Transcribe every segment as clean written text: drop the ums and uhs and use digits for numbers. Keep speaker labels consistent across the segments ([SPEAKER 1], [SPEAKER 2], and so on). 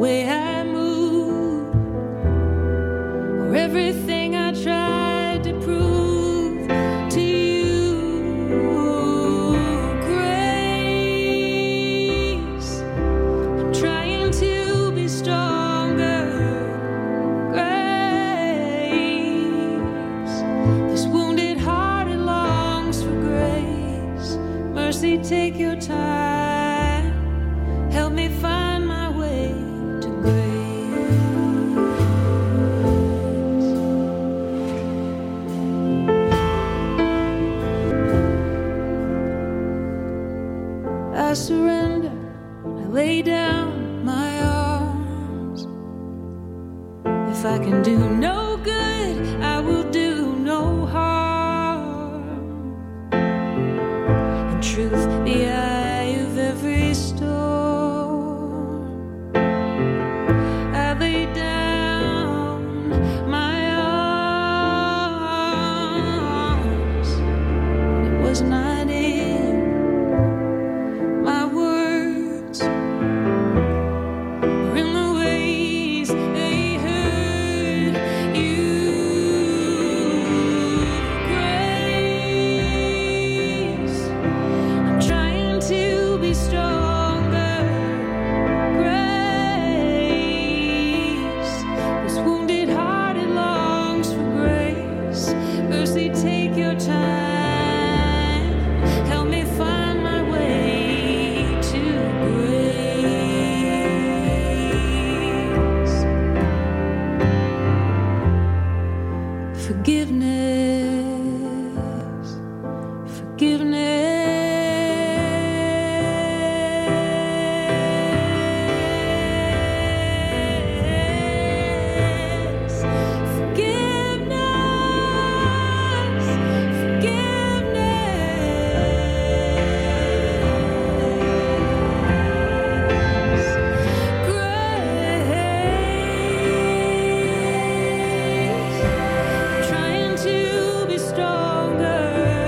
[SPEAKER 1] way I move, or everything I tried to prove to you. Grace, I'm trying to be stronger. Grace, this wounded heart, it longs for grace. Mercy, take your time, help me find my way to grace. I surrender, I lay down my arms. If I can do no good, I will do no harm. In truth, the eye of every storm, I lay down my arms. It was not in my words or in the ways they hurt you. Grace, I'm trying to be stronger. Grace, this wounded heart, it longs for grace. Mercy, take your time, help me find my way to grace. Forgiveness, forgiveness. Forgiveness, forgiveness. Grace, trying to be stronger.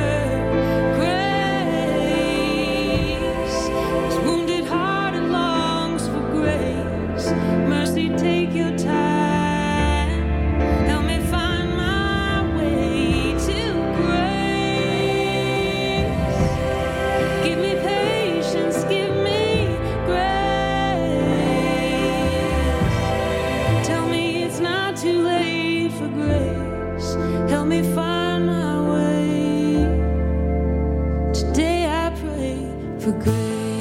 [SPEAKER 1] Grace, this wounded heart, it longs for grace. Mercy, take your time, help me find my way to grace. Give me patience, give me grace. Tell me it's not too late for grace. Help me find my way. Today I pray for grace.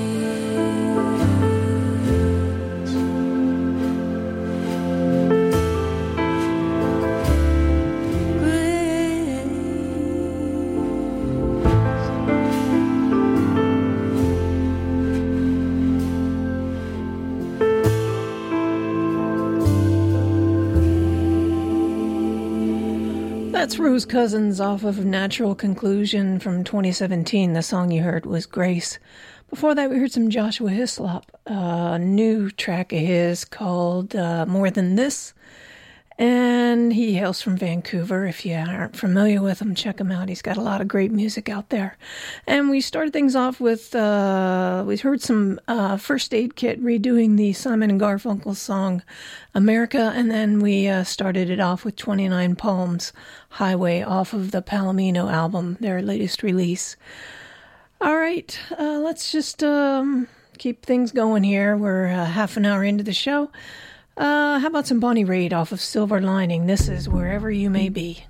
[SPEAKER 2] That's Rose Cousins off of Natural Conclusion from 2017. The song you heard was Grace. Before that, we heard some Joshua Hislop, a new track of his called More Than This. And he hails from Vancouver. If you aren't familiar with him, check him out. He's got a lot of great music out there. And we started things off with, we heard some First Aid Kit redoing the Simon & Garfunkel song America. And then we started it off with 29 Palms Highway off of the Palomino album, their latest release. All right, let's just keep things going here. We're half an hour into the show. How about some Bonnie Raitt off of Silver Lining? This is Wherever You May Be.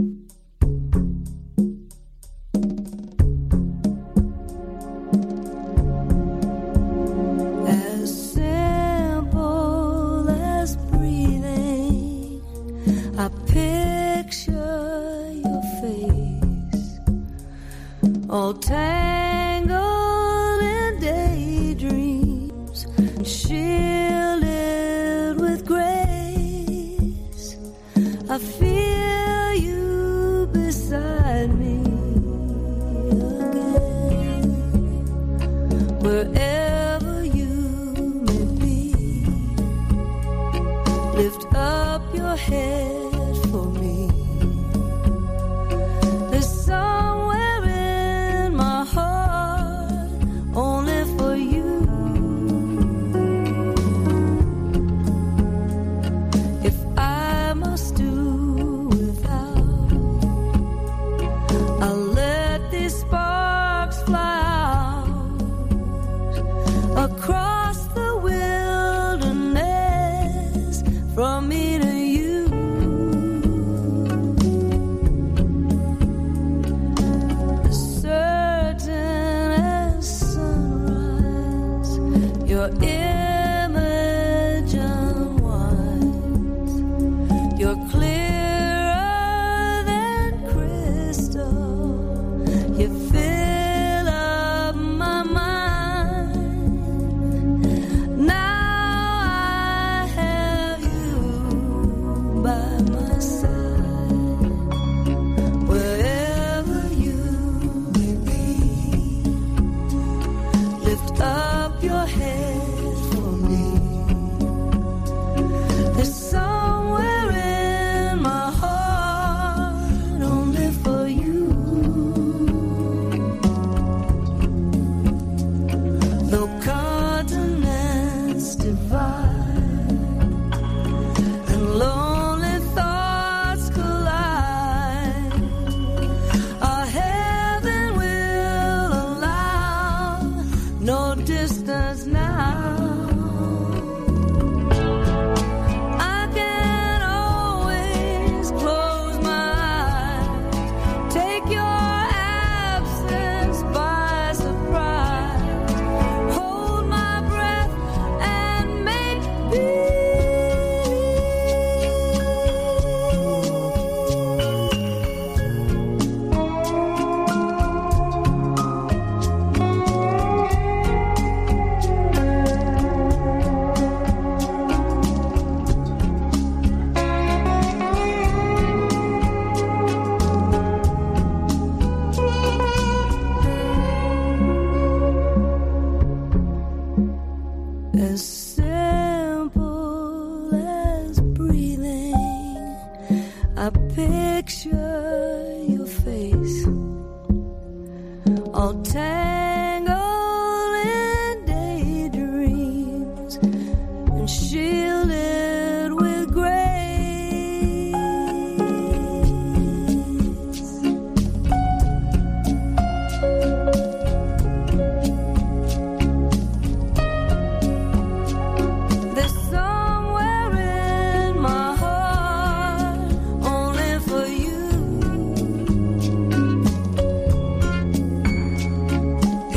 [SPEAKER 1] As simple as breathing, I picture your face, all tangled in daydreams and shielded with grace. I feel you beside me again. Wherever you may be, lift up your head for me. There's somewhere in my heart only for you. as simple as breathing. I picture your face, all tangled in daydreams and shielded with grace. There's somewhere in my heart only for you.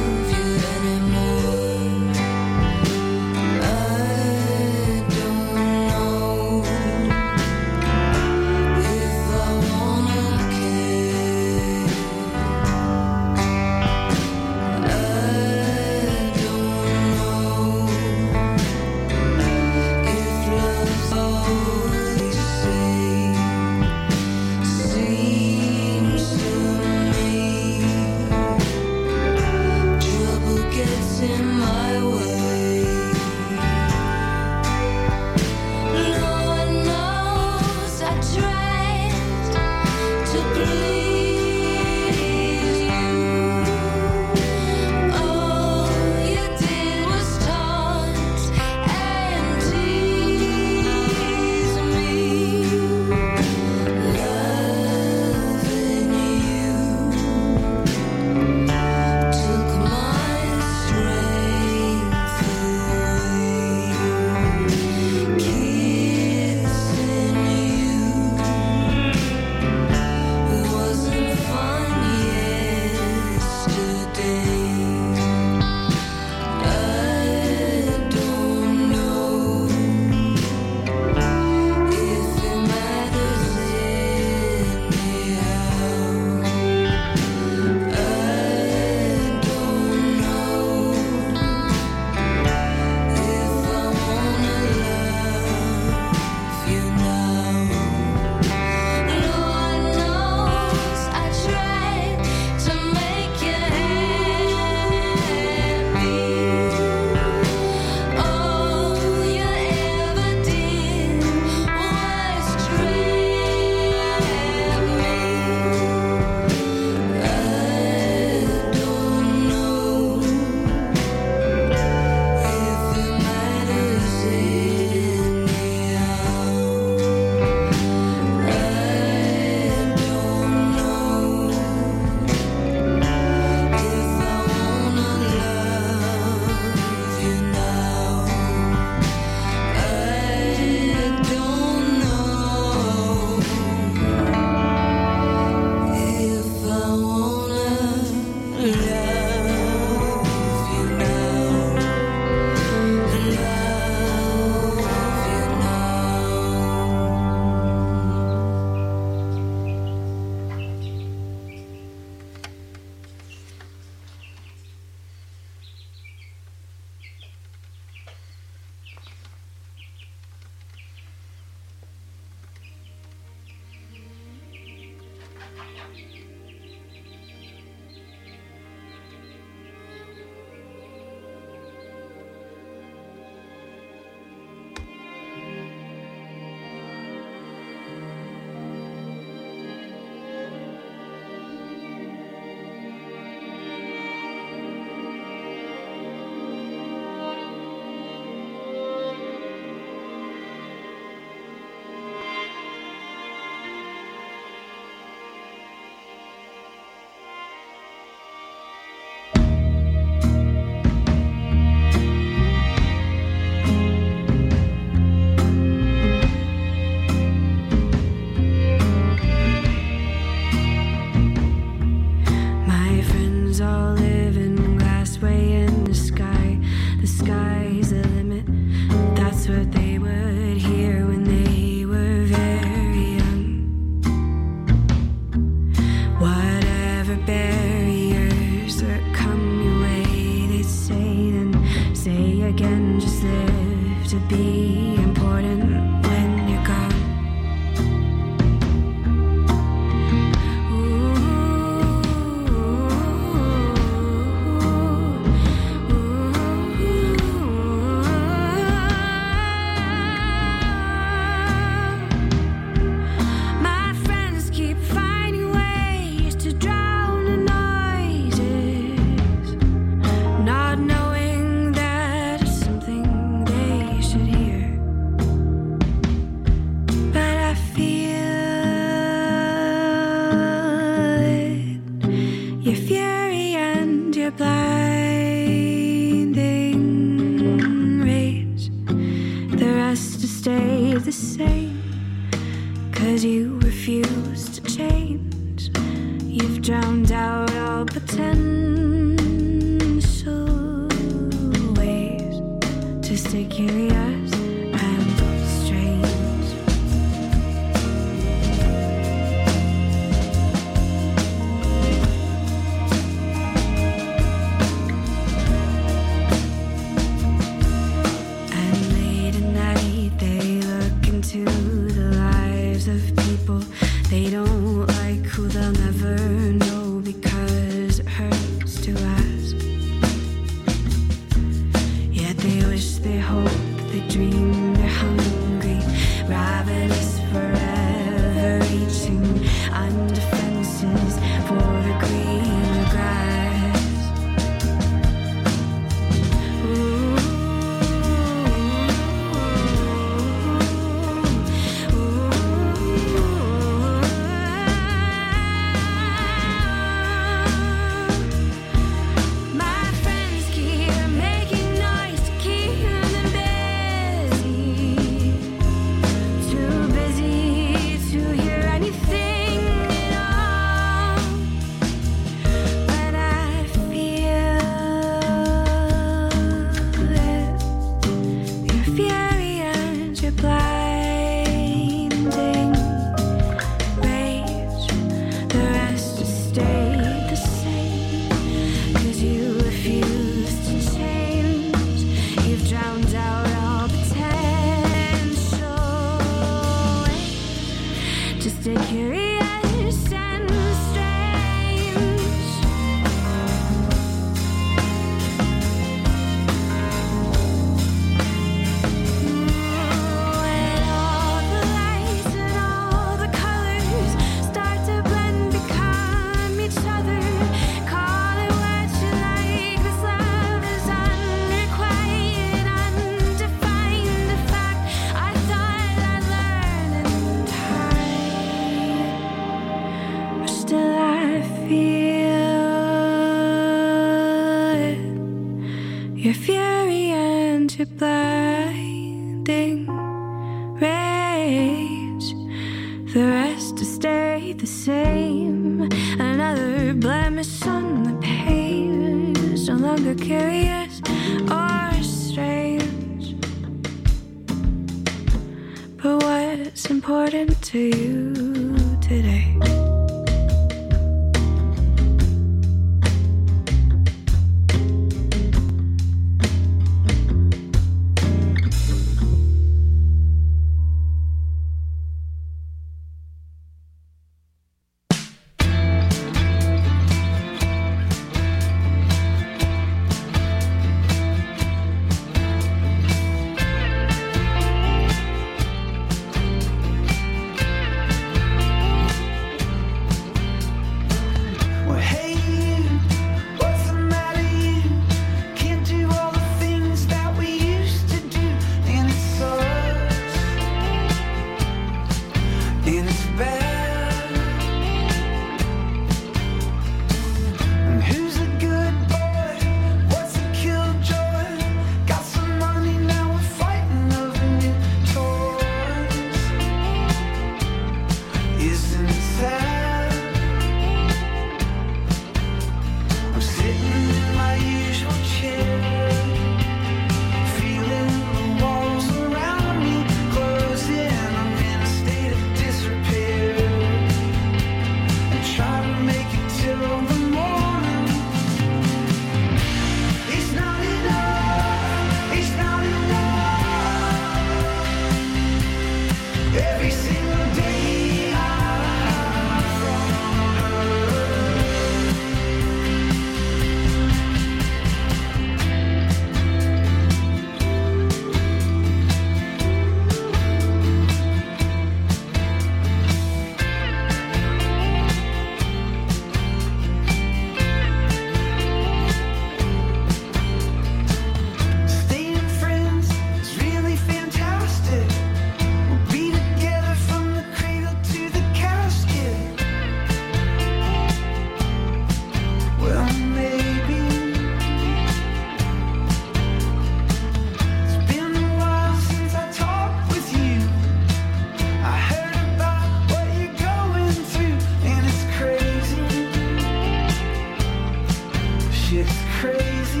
[SPEAKER 3] shit's crazy.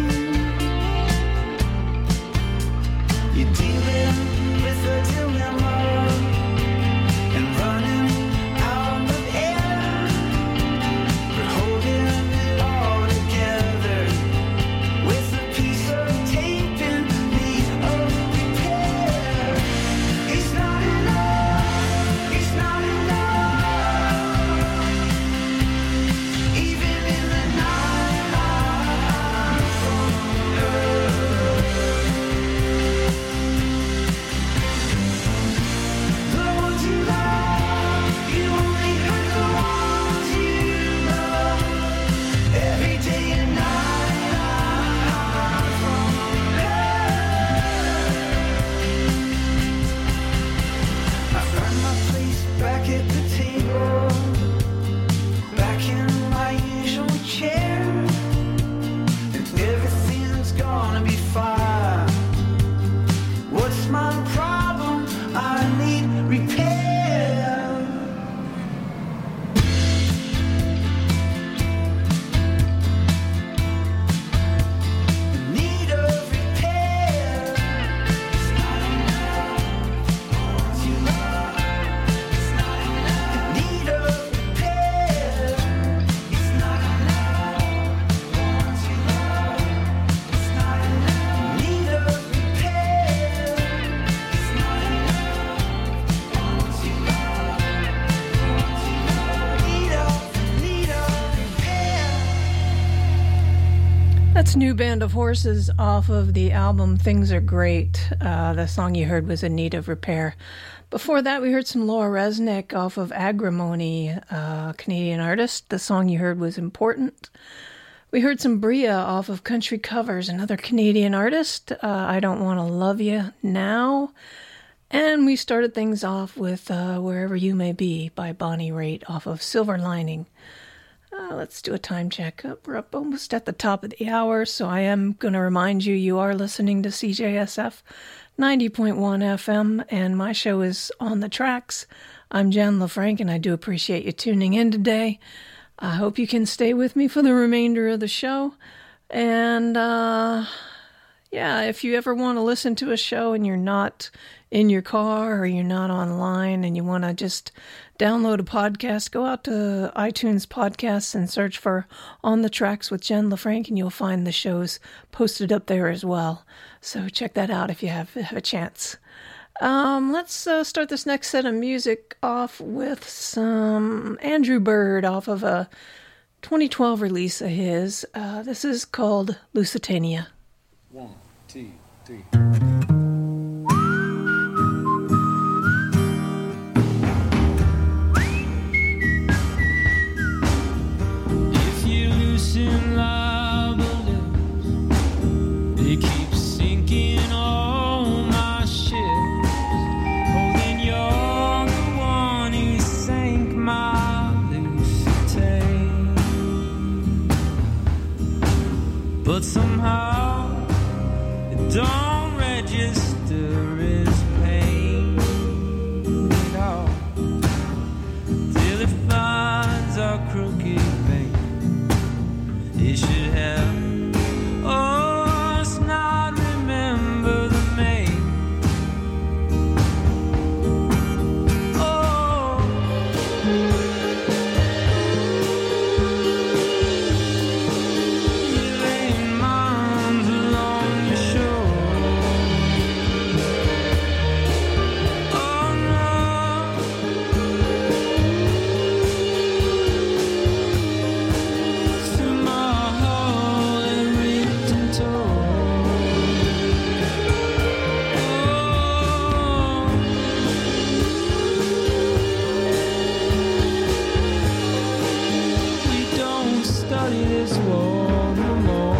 [SPEAKER 3] You're dealing with a dilemma and running out of air, but holding it all together with a piece of tape in need of repair. It's not enough, it's not enough, even in the night from Earth. The ones you love, you only hurt the ones you love every day and night from Earth. I find my place back at the table, back in my usual chair, and everything's gonna be fine. What's my problem? I need repair. Need of repair. It's not enough. Once you love, it's not enough. Need of repair. It's not enough. Once you love, it's not enough. Need of repair. It's not enough. Once you love, need of repair.
[SPEAKER 2] That's New Band of Horses off of the album Things Are Great. The song you heard was In Need of Repair. Before that, we heard some Laura Resnick off of Agrimony, Canadian artist. The song you heard was Important. We heard some Bria off of Country Covers, another Canadian artist. I Don't Want to Love You Now. And we started things off with Wherever You May Be by Bonnie Raitt off of Silver Lining. Let's do a time check. We're up almost at the top of the hour, so I am going to remind you, you are listening to CJSF 90.1 FM, and my show is On the Tracks. I'm Jen LaFranc, and I do appreciate you tuning in today. I hope you can stay with me for the remainder of the show. And, yeah, if you ever want to listen to a show and you're not in your car or you're not online and you want to just download a podcast, go out to iTunes Podcasts and search for On the Tracks with Jen LaFranc, and you'll find the shows posted up there as well. So check that out if you have a chance. Let's start this next set of music off with some Andrew Bird off of a 2012 release of his. This is called Lusitania.
[SPEAKER 4] 1, 2, 3.
[SPEAKER 1] If you loosen liabilities, they keep sinking all my ships. Oh, then you're the one who sank my Lusitania. But somehow it don't register as pain at all till it finds our crooked vein. It should have us not remember the main. Oh, you ain't miles along your shore. Oh no, to my heart it ripped and tore. Oh, we don't study this war no more.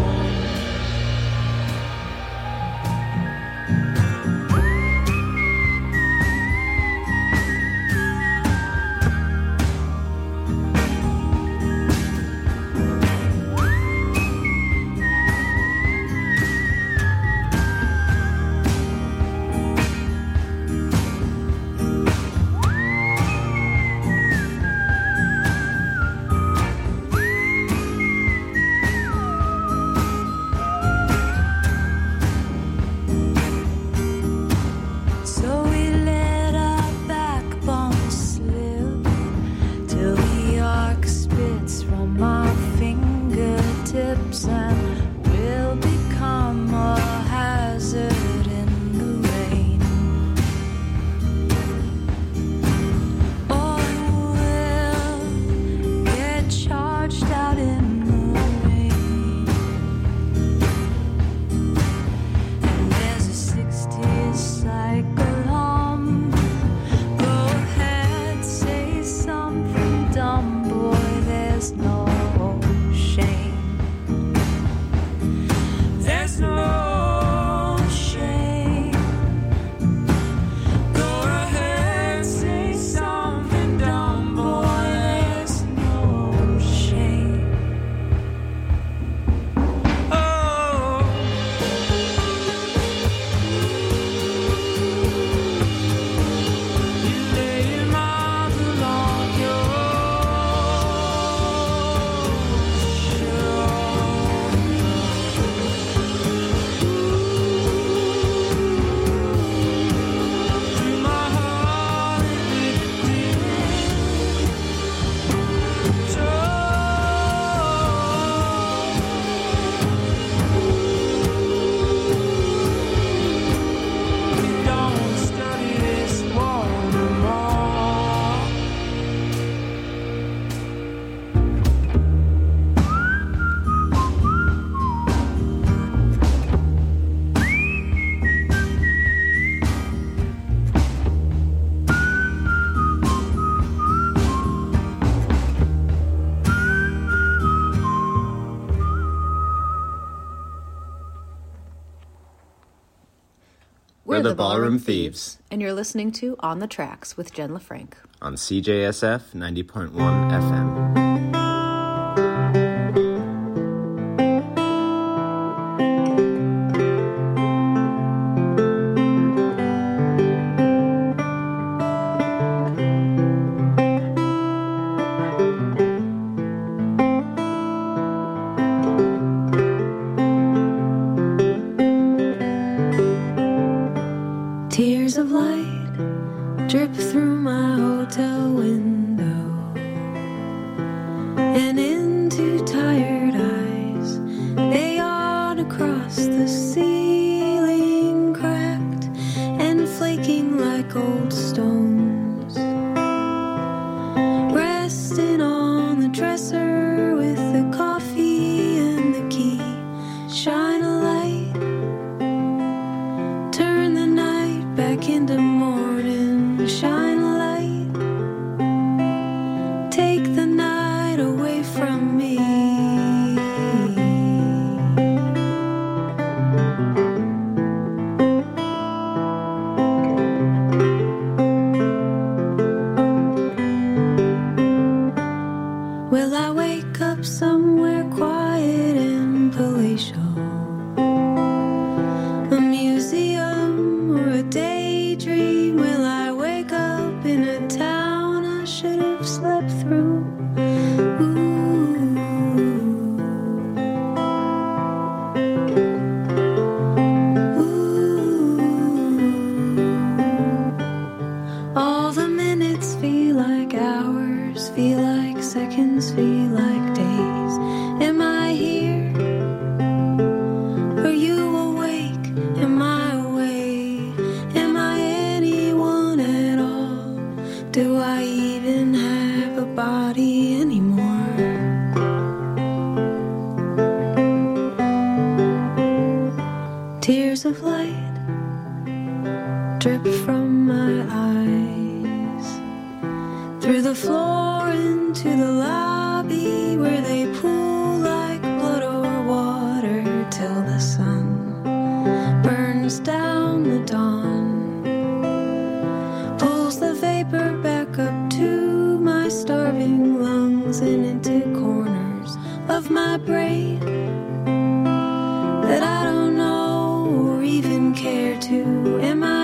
[SPEAKER 5] We're the Ballroom Thieves. And you're listening to On the Tracks with Jen LaFranc.
[SPEAKER 6] On CJSF 90.1 FM.
[SPEAKER 1] Tears of light drip through my hotel window and into tired eyes. They yawn across the ceiling, cracked and flaking like old stones. Resting on the dresser with the coffee and the key. Shine a light, turn the night back into morning. Shine a light, take the night away from me. Will I wake up somewhere quiet and palatial? A museum or a daydream? Will I wake up in a town I should have slept through? All the minutes feel like hours, feel like seconds, feel like days. Am I here? Are you awake? Am I awake? Am I anyone at all? Do I even have a body anymore? Tears of light drip from my eyes through the floor into the lobby where they pool like blood or water till the sun burns down the dawn, pulls the vapor back up to my starving lungs and into corners of my brain that I don't know or even care to. Am I